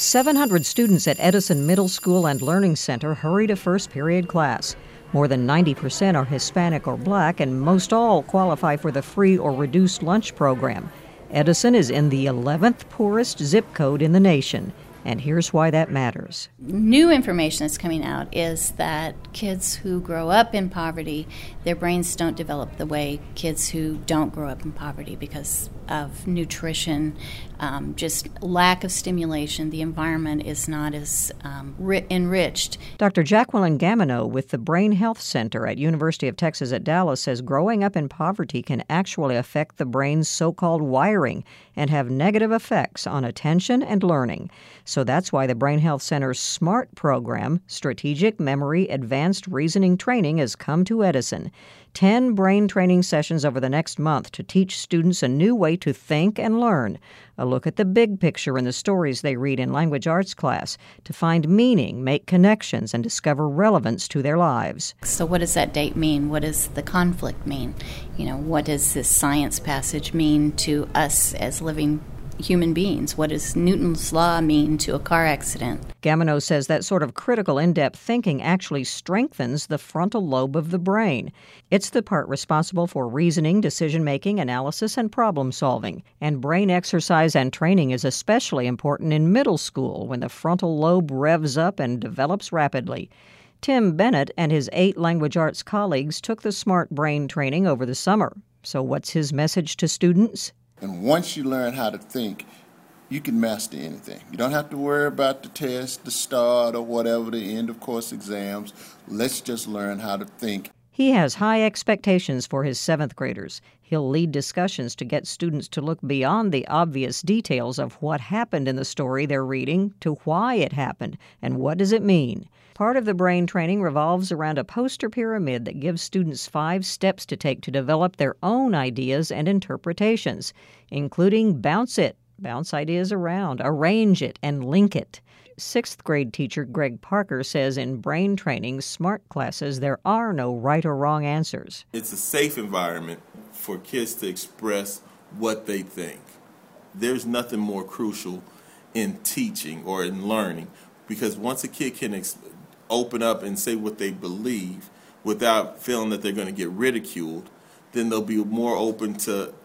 700 students at Edison Middle School and Learning Center hurry to first period class. More than 90% are Hispanic or Black, and most all qualify for the free or reduced lunch program. Edison is in the 11th poorest zip code in the nation, and here's why that matters. New information that's coming out is that kids who grow up in poverty, their brains don't develop the way kids who don't grow up in poverty because of nutrition, just lack of stimulation. The environment is not as enriched. Dr. Jacqueline Gamino with the Brain Health Center at University of Texas at Dallas says growing up in poverty can actually affect the brain's so-called wiring and have negative effects on attention and learning. So that's why the Brain Health Center's SMART program, Strategic Memory Advanced Reasoning Training, has come to Edison. 10 brain training sessions over the next month to teach students a new way to think and learn. A look at the big picture in the stories they read in language arts class to find meaning, make connections, and discover relevance to their lives. So what does that date mean? What does the conflict mean? What does this science passage mean to us as living human beings? What does Newton's law mean to a car accident? Gamino says that sort of critical, in-depth thinking actually strengthens the frontal lobe of the brain. It's the part responsible for reasoning, decision-making, analysis, and problem-solving. And brain exercise and training is especially important in middle school when the frontal lobe revs up and develops rapidly. Tim Bennett and his 8 language arts colleagues took the SMART brain training over the summer. So what's his message to students? And once you learn how to think, you can master anything. You don't have to worry about the test, the start, or whatever, the end of course exams. Let's just learn how to think. He has high expectations for his 7th graders. He'll lead discussions to get students to look beyond the obvious details of what happened in the story they're reading to why it happened and what does it mean. Part of the brain training revolves around a poster pyramid that gives students 5 steps to take to develop their own ideas and interpretations, including bounce it, bounce ideas around, arrange it, and link it. 6th grade teacher Greg Parker says in brain training SMART classes there are no right or wrong answers. It's a safe environment for kids to express what they think. There's nothing more crucial in teaching or in learning, because once a kid can open up and say what they believe without feeling that they're going to get ridiculed, then they'll be more open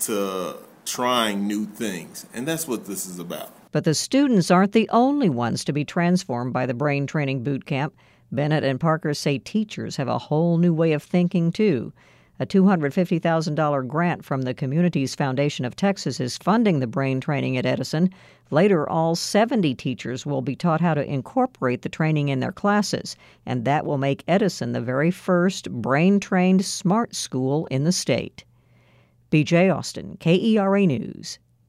to trying new things. And that's what this is about. But the students aren't the only ones to be transformed by the brain training boot camp. Bennett and Parker say teachers have a whole new way of thinking, too. A $250,000 grant from the Communities Foundation of Texas is funding the brain training at Edison. Later, all 70 teachers will be taught how to incorporate the training in their classes, and that will make Edison the very first brain-trained SMART school in the state. B.J. Austin, KERA News.